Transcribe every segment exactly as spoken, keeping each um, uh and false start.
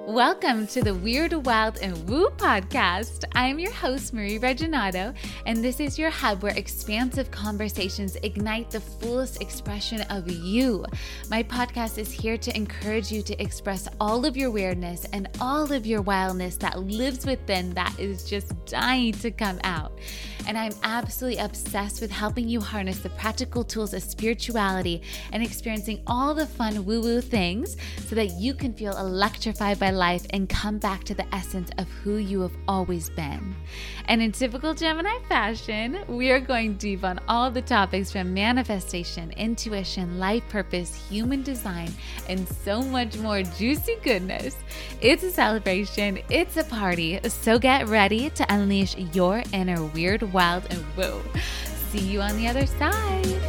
Welcome to the Weird, Wild, and Woo podcast. I'm your host, Marie Regginato, and this is your hub where expansive conversations ignite the fullest expression of you. My podcast is here to encourage you to express all of your weirdness and all of your wildness that lives within that is just dying to come out. And I'm absolutely obsessed with helping you harness the practical tools of spirituality and experiencing all the fun woo-woo things so that you can feel electrified by life and come back to the essence of who you have always been. And in typical Gemini fashion, we are going deep on all the topics from manifestation, intuition, life purpose, human design, and so much more juicy goodness. It's a celebration, it's a party, so get ready to unleash your inner weird, wild, and woo. See you on the other side.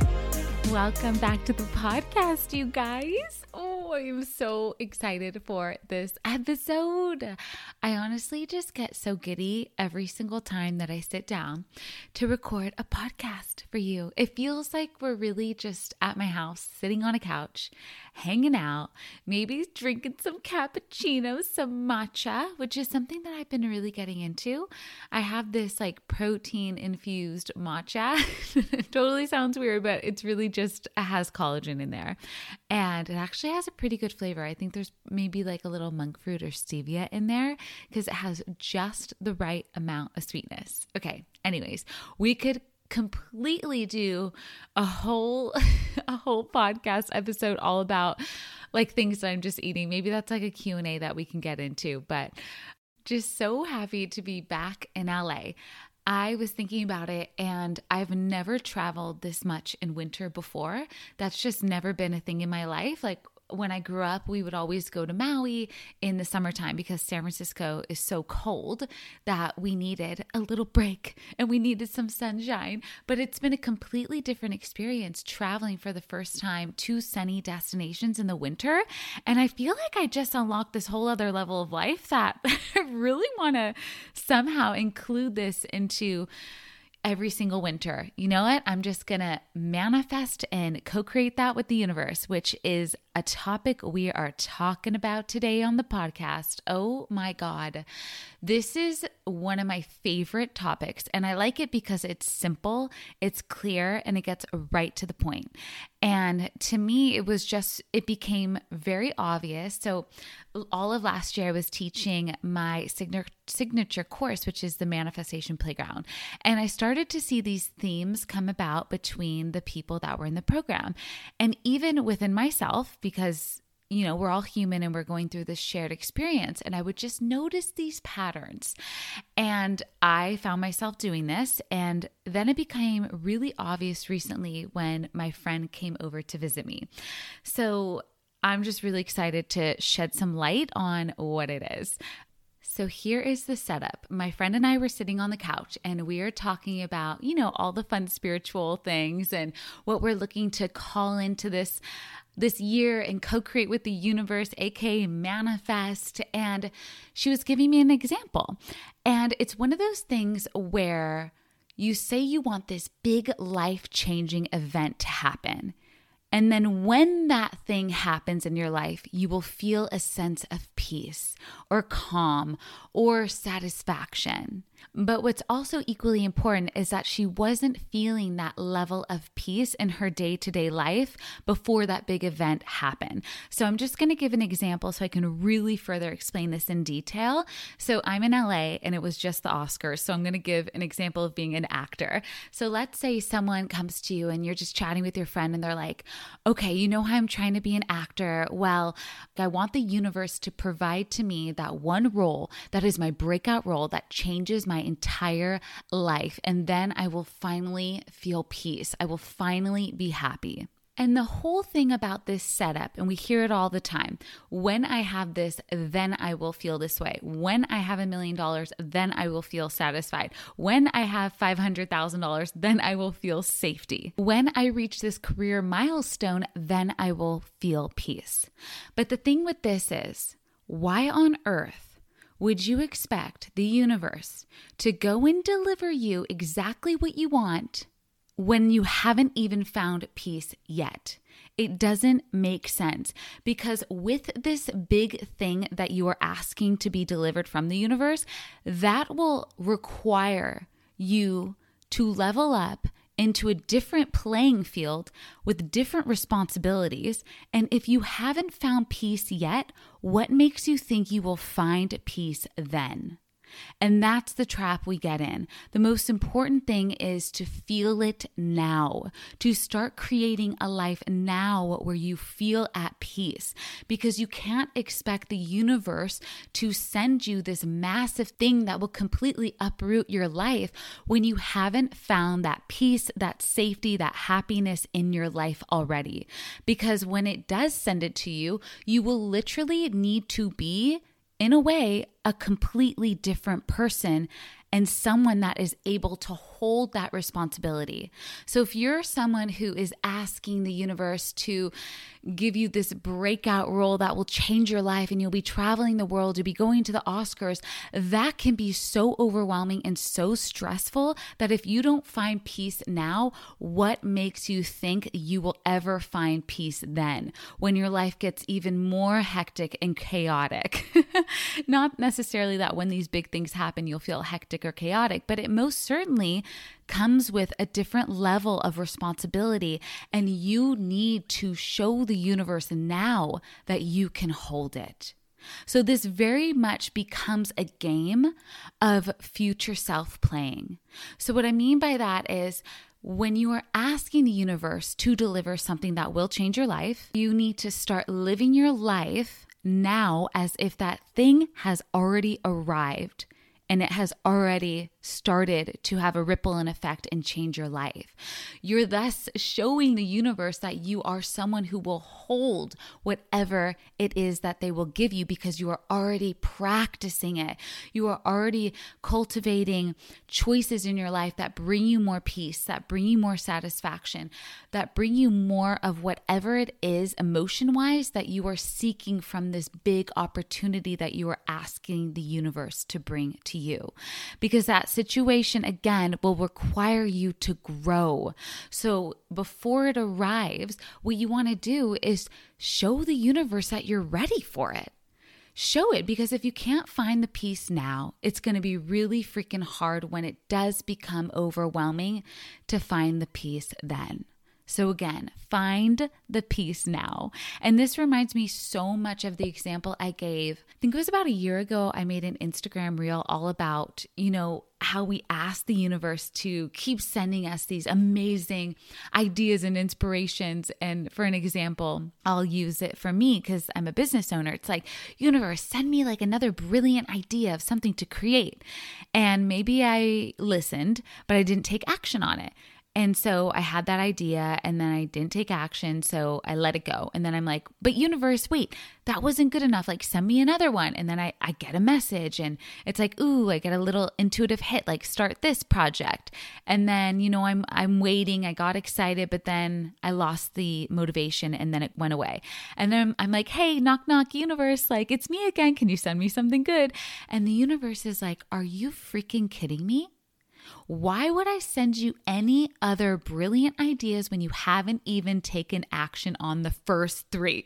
Welcome back to the podcast, you guys. Oh, I'm so excited for this episode. I honestly just get so giddy every single time that I sit down to record a podcast for you. It feels like we're really just at my house, sitting on a couch, hanging out, maybe drinking some cappuccinos, some matcha, which is something that I've been really getting into. I have this like protein infused matcha. It totally sounds weird, but it's really just it has collagen in there. And it actually has a pretty good flavor. I think there's maybe like a little monk fruit or stevia in there because it has just the right amount of sweetness. Okay, anyways, we could completely do a whole a whole podcast episode all about like things that I'm just eating. Maybe that's like a Q and A that we can get into, but just so happy to be back in L A. I was thinking about it and I've never traveled this much in winter before. That's just never been a thing in my life. Like when I grew up, we would always go to Maui in the summertime because San Francisco is so cold that we needed a little break and we needed some sunshine. But it's been a completely different experience traveling for the first time to sunny destinations in the winter. And I feel like I just unlocked this whole other level of life that I really want to somehow include this into every single winter. You know what? I'm just going to manifest and co-create that with the universe, which is a topic we are talking about today on the podcast. Oh my God. This is one of my favorite topics, and I like it because it's simple, it's clear, and it gets right to the point. And to me, it was just, it became very obvious. So all of last year, I was teaching my signature signature course, which is the Manifestation Playground. And I started to see these themes come about between the people that were in the program. And even within myself, because you know, we're all human and we're going through this shared experience. And I would just notice these patterns. And I found myself doing this. And then it became really obvious recently when my friend came over to visit me. So I'm just really excited to shed some light on what it is. So here is the setup. My friend and I were sitting on the couch and we are talking about, you know, all the fun spiritual things and what we're looking to call into this this year and co-create with the universe, aka manifest. And she was giving me an example. And it's one of those things where you say you want this big life-changing event to happen. And then when that thing happens in your life, you will feel a sense of peace or calm or satisfaction. But what's also equally important is that she wasn't feeling that level of peace in her day-to-day life before that big event happened. So I'm just going to give an example so I can really further explain this in detail. So I'm in L A and it was just the Oscars. So I'm going to give an example of being an actor. So let's say someone comes to you and you're just chatting with your friend and they're like, okay, you know how I'm trying to be an actor? Well, I want the universe to provide to me that one role that is my breakout role that changes my entire life. And then I will finally feel peace. I will finally be happy. And the whole thing about this setup, and we hear it all the time, when I have this, then I will feel this way. When I have a million dollars, then I will feel satisfied. When I have five hundred thousand dollars, then I will feel safety. When I reach this career milestone, then I will feel peace. But the thing with this is, why on earth would you expect the universe to go and deliver you exactly what you want when you haven't even found peace yet? It doesn't make sense, because with this big thing that you are asking to be delivered from the universe, that will require you to level up into a different playing field with different responsibilities. And if you haven't found peace yet, what makes you think you will find peace then? And that's the trap we get in. The most important thing is to feel it now, to start creating a life now where you feel at peace, because you can't expect the universe to send you this massive thing that will completely uproot your life when you haven't found that peace, that safety, that happiness in your life already. Because when it does send it to you, you will literally need to be, in a way, a completely different person and someone that is able to hold that responsibility. So if you're someone who is asking the universe to give you this breakout role that will change your life and you'll be traveling the world, you'll be going to the Oscars, that can be so overwhelming and so stressful that if you don't find peace now, what makes you think you will ever find peace then, when your life gets even more hectic and chaotic? Not necessarily that when these big things happen, you'll feel hectic or chaotic, but it most certainly comes with a different level of responsibility, and you need to show the universe now that you can hold it. So this very much becomes a game of future self playing. So what I mean by that is, when you are asking the universe to deliver something that will change your life, you need to start living your life now as if that thing has already arrived and it has already started to have a ripple and effect and change your life. You're thus showing the universe that you are someone who will hold whatever it is that they will give you, because you are already practicing it. You are already cultivating choices in your life that bring you more peace, that bring you more satisfaction, that bring you more of whatever it is emotion-wise that you are seeking from this big opportunity that you are asking the universe to bring to you. Because that situation, again, will require you to grow. So before it arrives, what you want to do is show the universe that you're ready for it. Show it, because if you can't find the peace now, it's going to be really freaking hard when it does become overwhelming to find the peace then. So again, find the peace now. And this reminds me so much of the example I gave. I think it was about a year ago, I made an Instagram reel all about, you know, how we ask the universe to keep sending us these amazing ideas and inspirations. And for an example, I'll use it for me because I'm a business owner. It's like, universe, send me like another brilliant idea of something to create. And maybe I listened, but I didn't take action on it. And so I had that idea and then I didn't take action. So I let it go. And then I'm like, but universe, wait, that wasn't good enough. Like, send me another one. And then I, I get a message and it's like, ooh, I get a little intuitive hit, like start this project. And then, you know, I'm, I'm waiting. I got excited, but then I lost the motivation and then it went away. And then I'm like, hey, knock, knock, universe, like, it's me again. Can you send me something good? And the universe is like, are you freaking kidding me? Why would I send you any other brilliant ideas when you haven't even taken action on the first three?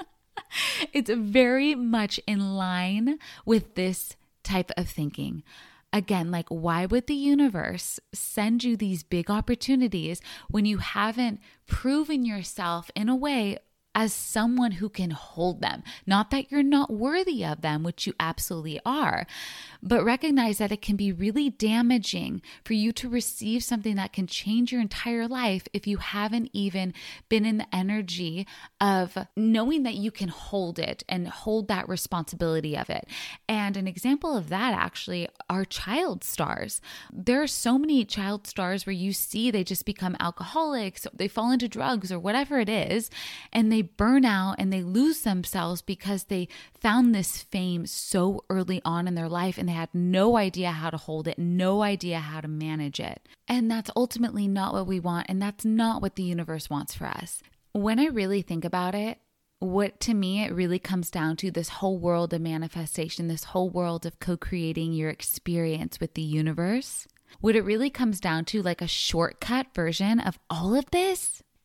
It's very much in line with this type of thinking. Again, like, why would the universe send you these big opportunities when you haven't proven yourself in a way as someone who can hold them? Not that you're not worthy of them, which you absolutely are, but recognize that it can be really damaging for you to receive something that can change your entire life if you haven't even been in the energy of knowing that you can hold it and hold that responsibility of it. And an example of that actually are child stars. There are so many child stars where you see they just become alcoholics, they fall into drugs or whatever it is, and they burn out and they lose themselves because they found this fame so early on in their life and they had no idea how to hold it, no idea how to manage it. And that's ultimately not what we want, and that's not what the universe wants for us. When I really think about it, what to me, it really comes down to this whole world of manifestation, this whole world of co-creating your experience with the universe. What it really comes down to, like a shortcut version of all of this,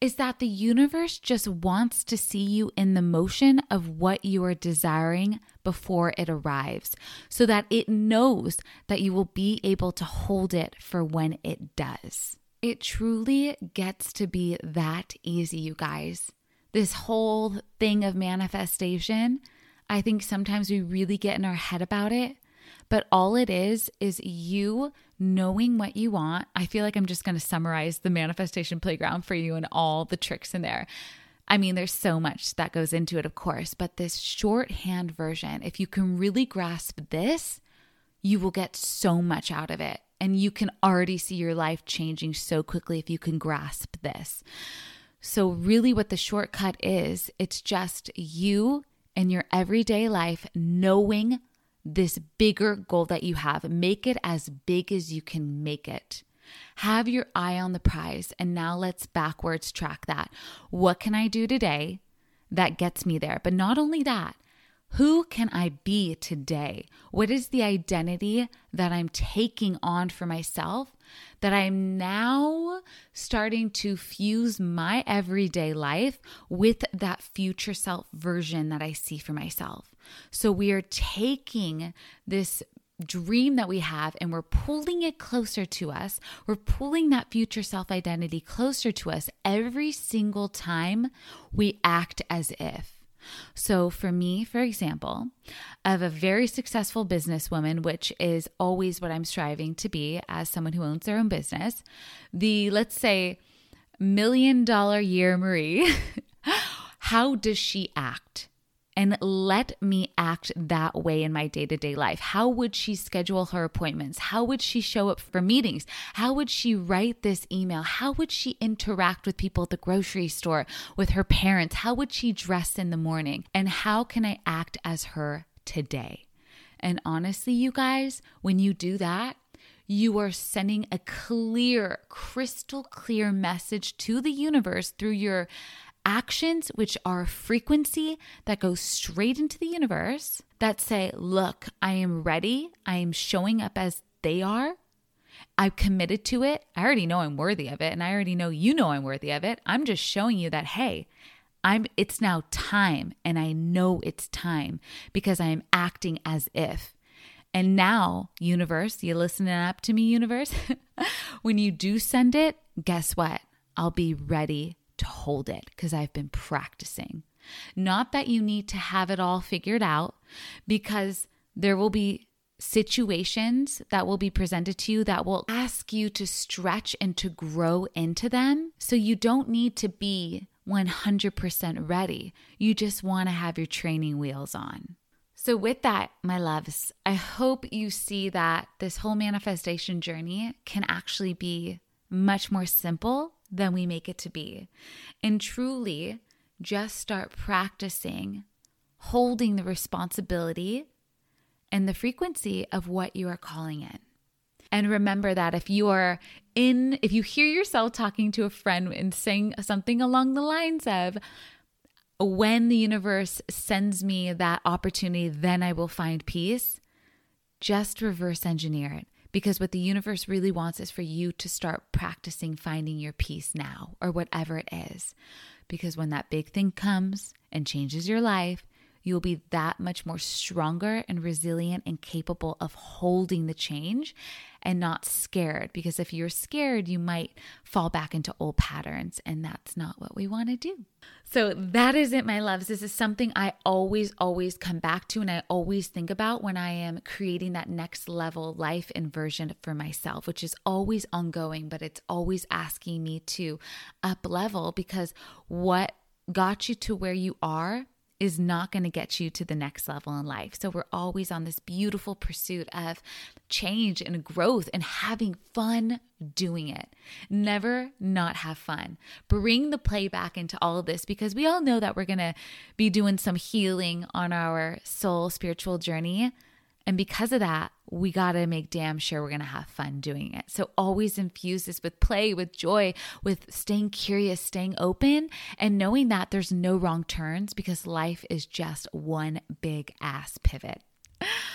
is that the universe just wants to see you in the motion of what you are desiring before it arrives, so that it knows that you will be able to hold it for when it does. It truly gets to be that easy, you guys. This whole thing of manifestation, I think sometimes we really get in our head about it, but all it is is you knowing what you want. I feel like I'm just going to summarize the manifestation playground for you and all the tricks in there. I mean, there's so much that goes into it, of course, but this shorthand version, if you can really grasp this, you will get so much out of it. And you can already see your life changing so quickly if you can grasp this. So really what the shortcut is, it's just you in your everyday life knowing this bigger goal that you have. Make it as big as you can make it. Have your eye on the prize. And now let's backwards track that. What can I do today that gets me there? But not only that, who can I be today? What is the identity that I'm taking on for myself that I'm now starting to fuse my everyday life with that future self version that I see for myself? So we are taking this dream that we have and we're pulling it closer to us. We're pulling that future self identity closer to us every single time we act as if. So for me, for example, of a very successful businesswoman, which is always what I'm striving to be as someone who owns their own business, the, let's say, million dollar year Marie, how does she act? And let me act that way in my day-to-day life. How would she schedule her appointments? How would she show up for meetings? How would she write this email? How would she interact with people at the grocery store, with her parents? How would she dress in the morning? And how can I act as her today? And honestly, you guys, when you do that, you are sending a clear, crystal clear message to the universe through your actions, which are a frequency that goes straight into the universe that say, look, I am ready. I am showing up as they are. I've committed to it. I already know I'm worthy of it. And I already know you know I'm worthy of it. I'm just showing you that, hey, I'm, it's now time. And I know it's time because I am acting as if. And now, universe, you listening up to me, universe? When you do send it, guess what? I'll be ready to hold it because I've been practicing. Not that you need to have it all figured out, because there will be situations that will be presented to you that will ask you to stretch and to grow into them. So you don't need to be one hundred percent ready. You just want to have your training wheels on. So with that, my loves, I hope you see that this whole manifestation journey can actually be much more simple than we make it to be. And truly just start practicing holding the responsibility and the frequency of what you are calling in. And remember that if you are in, if you hear yourself talking to a friend and saying something along the lines of, when the universe sends me that opportunity, then I will find peace, just reverse engineer it. Because what the universe really wants is for you to start practicing finding your peace now, or whatever it is. Because when that big thing comes and changes your life, you'll be that much more stronger and resilient and capable of holding the change and not scared. Because if you're scared, you might fall back into old patterns, and that's not what we want to do. So that is it, my loves. This is something I always, always come back to, and I always think about when I am creating that next level life and version for myself, which is always ongoing, but it's always asking me to up level, because what got you to where you are is not going to get you to the next level in life. So we're always on this beautiful pursuit of change and growth and having fun doing it. Never not have fun. Bring the play back into all of this, because we all know that we're going to be doing some healing on our soul spiritual journey. And because of that, we got to make damn sure we're going to have fun doing it. So always infuse this with play, with joy, with staying curious, staying open, and knowing that there's no wrong turns, because life is just one big ass pivot.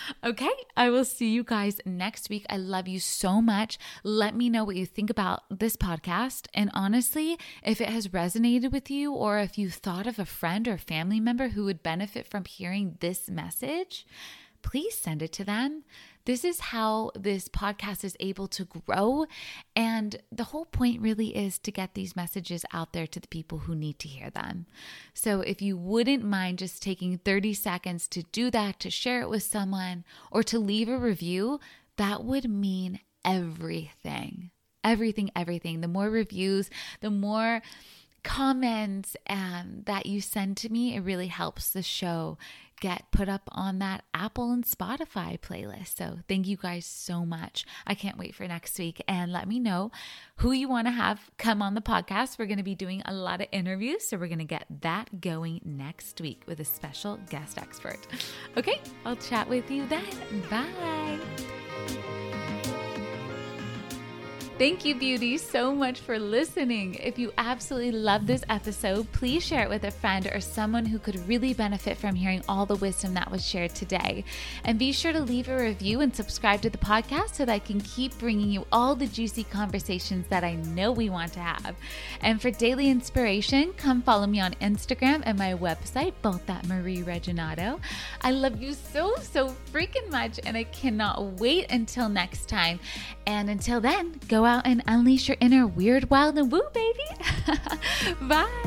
Okay, I will see you guys next week. I love you so much. Let me know what you think about this podcast. And honestly, if it has resonated with you, or if you thought of a friend or family member who would benefit from hearing this message, please send it to them. This is how this podcast is able to grow. And the whole point really is to get these messages out there to the people who need to hear them. So if you wouldn't mind just taking thirty seconds to do that, to share it with someone, or to leave a review, that would mean everything. Everything, everything. The more reviews, the more comments um, that you send to me, it really helps the show get put up on that Apple and Spotify playlist. So thank you guys so much. I can't wait for next week. And let me know who you want to have come on the podcast. We're going to be doing a lot of interviews, so we're going to get that going next week with a special guest expert. Okay, I'll chat with you then. Bye. Thank you, beauty, so much for listening. If you absolutely love this episode, please share it with a friend or someone who could really benefit from hearing all the wisdom that was shared today. And be sure to leave a review and subscribe to the podcast so that I can keep bringing you all the juicy conversations that I know we want to have. And for daily inspiration, come follow me on Instagram and my website, both at Marie Regginato. I love you so, so freaking much, and I cannot wait until next time. And until then, go out and unleash your inner weird, wild, and woo, baby. Bye.